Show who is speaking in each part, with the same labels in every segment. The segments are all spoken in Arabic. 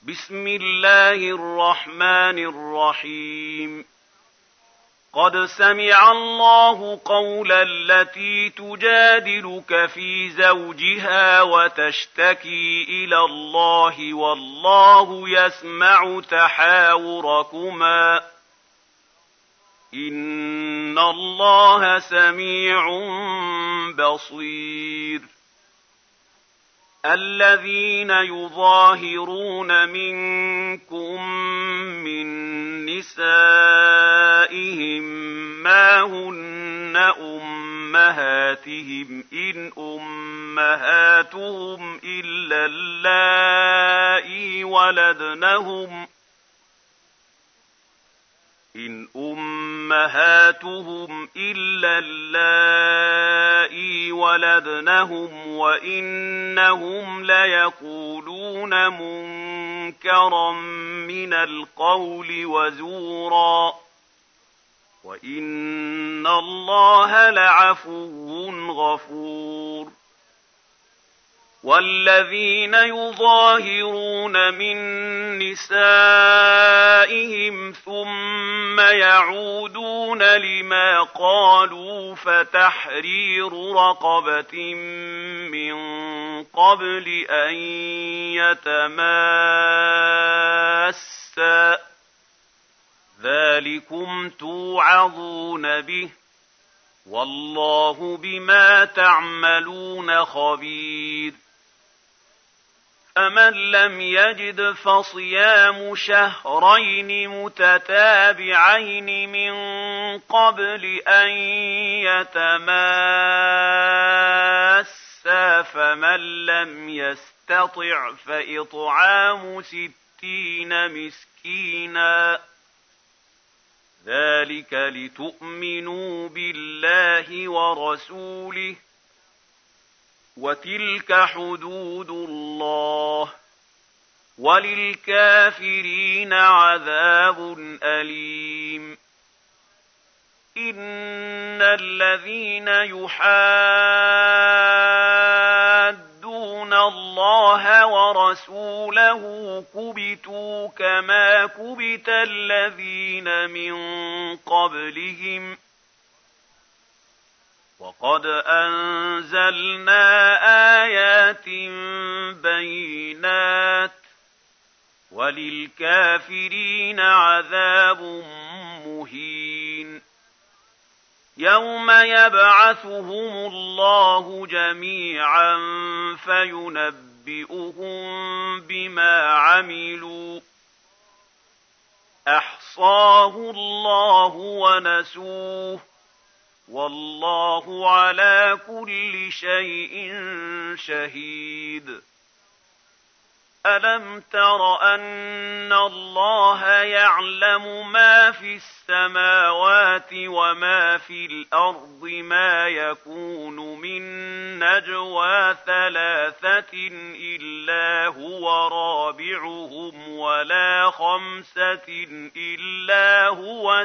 Speaker 1: بسم الله الرحمن الرحيم. قد سمع الله قول التي تجادلك في زوجها وتشتكي إلى الله والله يسمع تحاوركما إن الله سميع بصير. الذين يظاهرون منكم من نسائهم ما هن أمهاتهم إن أمهاتهم إلا اللائي ولدنهم وإنهم ليقولون منكرا من القول وزورا وإن الله لعفو غفور. والذين يظاهرون من نسائهم ثم يعودون لما قالوا فتحرير رقبة من قبل أن يتماسا ذلكم توعظون به والله بما تعملون خبير. فمن لم يجد فصيام شهرين متتابعين من قبل أن يتماسا فمن لم يستطع فإطعام 60 مسكينا ذلك لتؤمنوا بالله ورسوله وتلك حدود الله وللكافرين عذاب أليم. إن الذين يحادون الله ورسوله كبتوا كما كبت الذين من قبلهم وقد أنزلنا آيات بينات وللكافرين عذاب مهين. يوم يبعثهم الله جميعا فينبئهم بما عملوا أحصاه الله ونسوه والله على كل شيء شهيد. ألم تر أن الله يعلم ما في السماوات وما في الأرض ما يكون من نجوى 3 إلا هو رابعهم ولا 5 إلا هو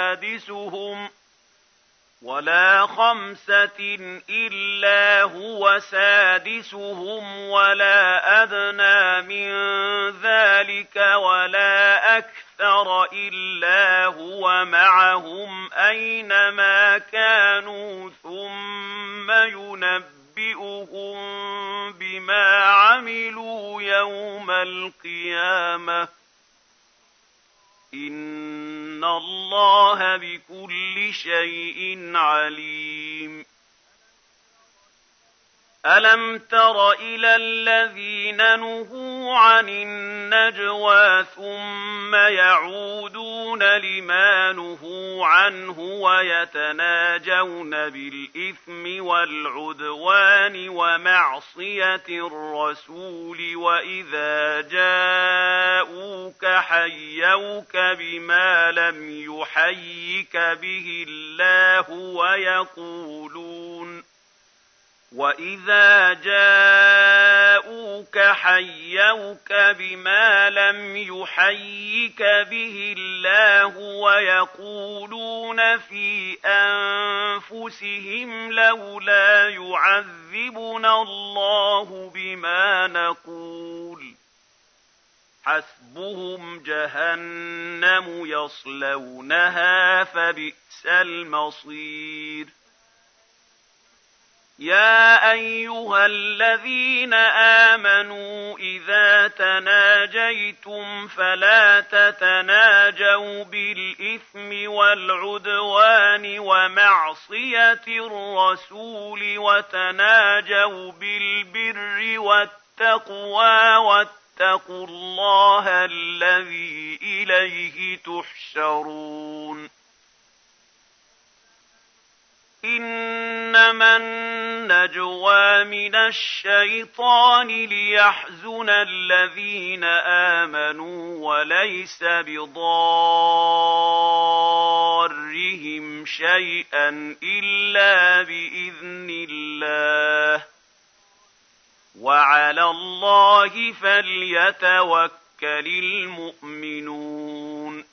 Speaker 1: سادسهم ولا أدنى من ذلك ولا أكثر إلا هو معهم أينما كانوا ثم ينبئهم بما عملوا يوم القيامة إن الله بكل شيء عليم. ألم تر إلى الذين نهوا عن النجوى ثم يعودون لما نهوا عنه ويتناجون بالإثم والعدوان ومعصية الرسول وإذا جاءوك حيوك بما لم يحيك به الله ويقولون في أنفسهم لولا يعذبنا الله بما نقول حسبهم جهنم يصلونها فبئس المصير. يا أيها الذين آمنوا إذا تناجيتم فلا تتناجوا بالإثم والعدوان ومعصية الرسول وتناجوا بالبر والتقوى واتقوا الله الذي إليه تحشرون. إنما النجوى من الشيطان ليحزن الذين آمنوا وليس بضارهم شيئا إلا بإذن الله وعلى الله فليتوكل المؤمنون.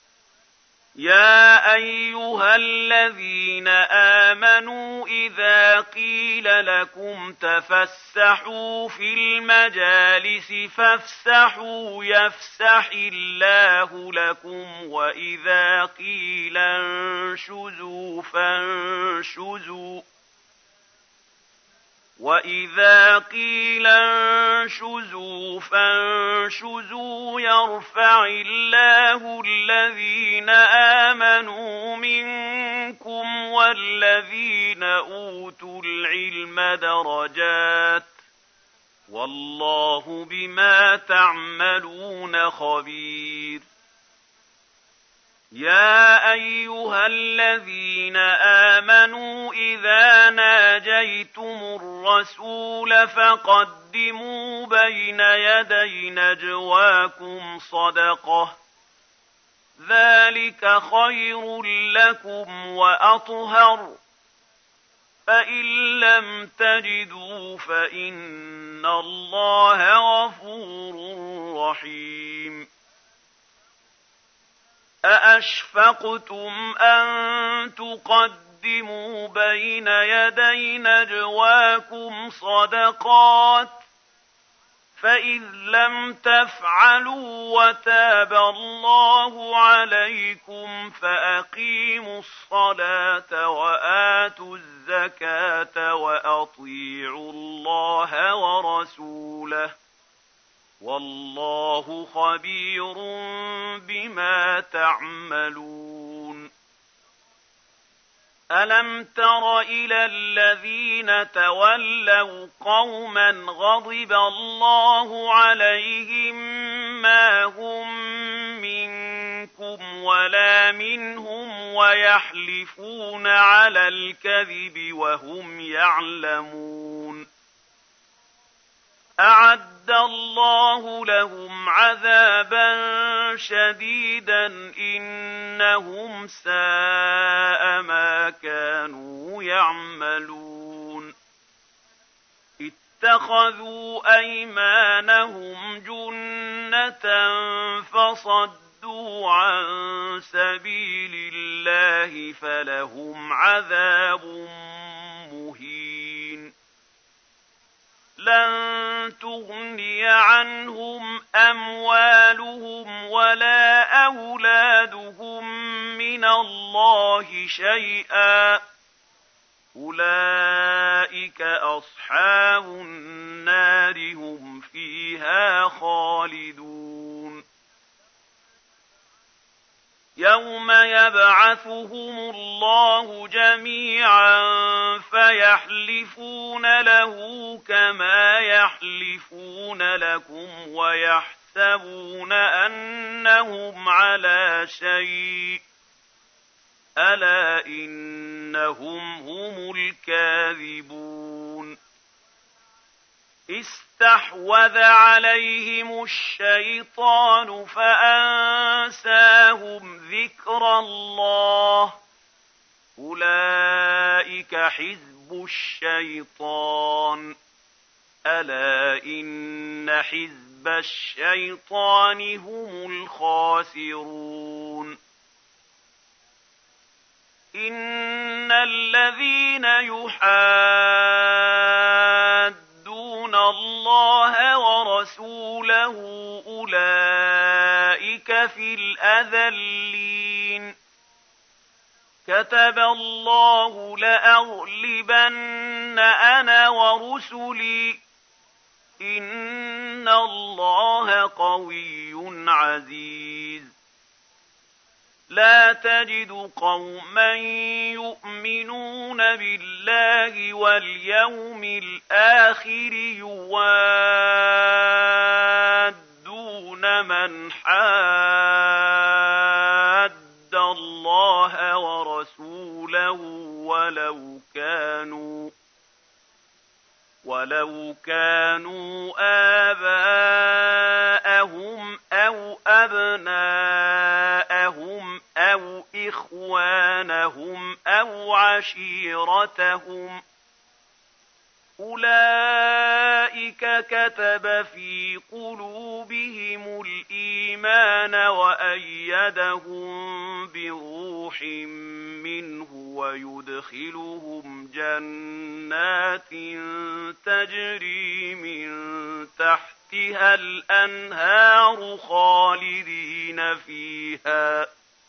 Speaker 1: يا أيها الذين آمنوا إذا قيل لكم تفسحوا في المجالس فافسحوا يفسح الله لكم وإذا قيل انشزوا فانشزوا يرفع الله الذين آمنوا منكم والذين أوتوا العلم درجات والله بما تعملون خبير. يا أيها الذين آمنوا إذا ناجيتم الرسول فقدموا بين يدي نجواكم صدقة ذلك خير لكم وأطهر فإن لم تجدوا فإن الله غفور رحيم. أأشفقتم أن تقدموا بين يدي نجواكم صدقات فإذ لم تفعلوا وتاب الله عليكم فأقيموا الصلاة وآتوا الزكاة وأطيعوا الله ورسوله والله خبير بما تعملون. ألم تر إلى الذين تولوا قوما غضب الله عليهم ما هم منكم ولا منهم ويحلفون على الكذب وهم يعلمون. أعد الله لهم عذابا شديدا إنهم ساء ما كانوا يعملون. اتخذوا أيمانهم جنة فصدوا عن سبيل الله فلهم عذاب مهين. لن تغني عنهم أموالهم ولا أولادهم من الله شيئا أولئك أصحاب النار هم فيها خالدون. يوم يبعثهم الله جميعا فيحلفون له كما يحلفون لكم ويحسبون أنهم على شيء ألا إنهم هم الكاذبون. استحوذ عليهم الشيطان فأنساهم ذكر الله أولئك حزب الشيطان ألا إن حزب الشيطان هم الخاسرون. إن الذين يحادون الله ورسوله ورسوله أولئك في الأذلين كتب الله لأغلبن أنا ورسلي إن الله قوي عزيز لا تجد قوما يؤمنون بالله واليوم الآخر يوادون من حاد الله ورسوله ولو كانوا آباءهم أو أبناءهم أو إخوانهم أو عشيرتهم أولئك كتب في قلوبهم الإيمان وأيدهم بروح منه ويدخلهم جنات تجري من تحتها الأنهار خالدين فيها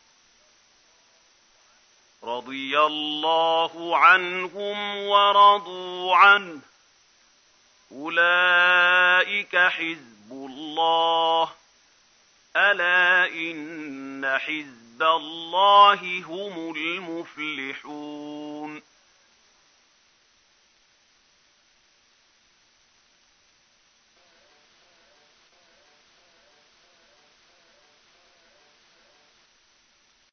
Speaker 1: رضي الله عنهم ورضوا عنه أولئك حزب الله ألا إن حزب الله هم المفلحون